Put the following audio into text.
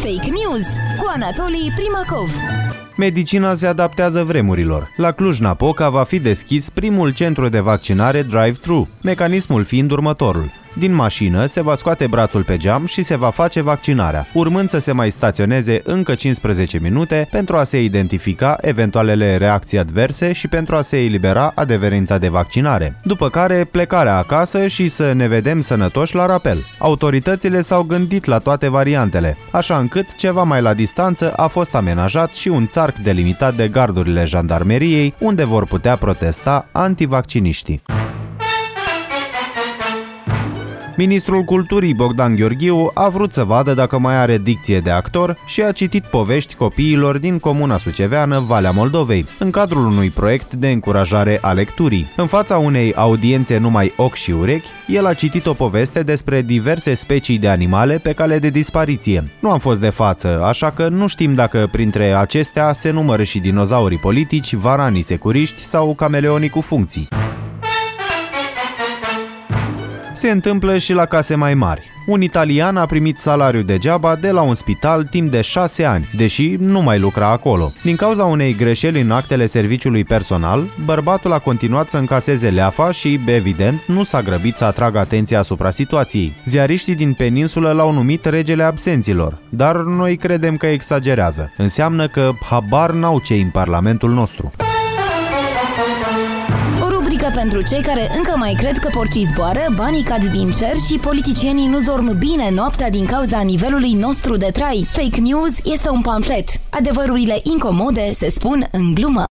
Fake News cu Anatolii Primacov. Medicina se adaptează vremurilor. La Cluj-Napoca va fi deschis primul centru de vaccinare drive-thru, mecanismul fiind următorul. Din mașină se va scoate brațul pe geam și se va face vaccinarea, urmând să se mai staționeze încă 15 minute pentru a se identifica eventualele reacții adverse și pentru a se elibera adeverința de vaccinare. După care plecarea acasă și să ne vedem sănătoși la rapel. Autoritățile s-au gândit la toate variantele, așa încât ceva mai la distanță a fost amenajat și un țarc delimitat de gardurile jandarmeriei, unde vor putea protesta antivacciniștii. Ministrul Culturii Bogdan Gheorghiu a vrut să vadă dacă mai are dicție de actor și a citit povești copiilor din comuna suceveană Valea Moldovei, în cadrul unui proiect de încurajare a lecturii. În fața unei audiențe numai ochi și urechi, el a citit o poveste despre diverse specii de animale pe cale de dispariție. Nu am fost de față, așa că nu știm dacă printre acestea se numără și dinozaurii politici, varanii securiști sau cameleonii cu funcții. Se întâmplă și la case mai mari. Un italian a primit salariu degeaba de la un spital timp de 6 ani, deși nu mai lucra acolo. Din cauza unei greșeli în actele serviciului personal, bărbatul a continuat să încaseze leafa și, evident, nu s-a grăbit să atragă atenția asupra situației. Ziariștii din peninsulă l-au numit regele absenților, dar noi credem că exagerează. Înseamnă că habar n-au cei în Parlamentul nostru. Pentru cei care încă mai cred că porcii zboară, banii cad din cer și politicienii nu dorm bine noaptea din cauza nivelului nostru de trai. Fake News este un pamflet. Adevărurile incomode se spun în glumă.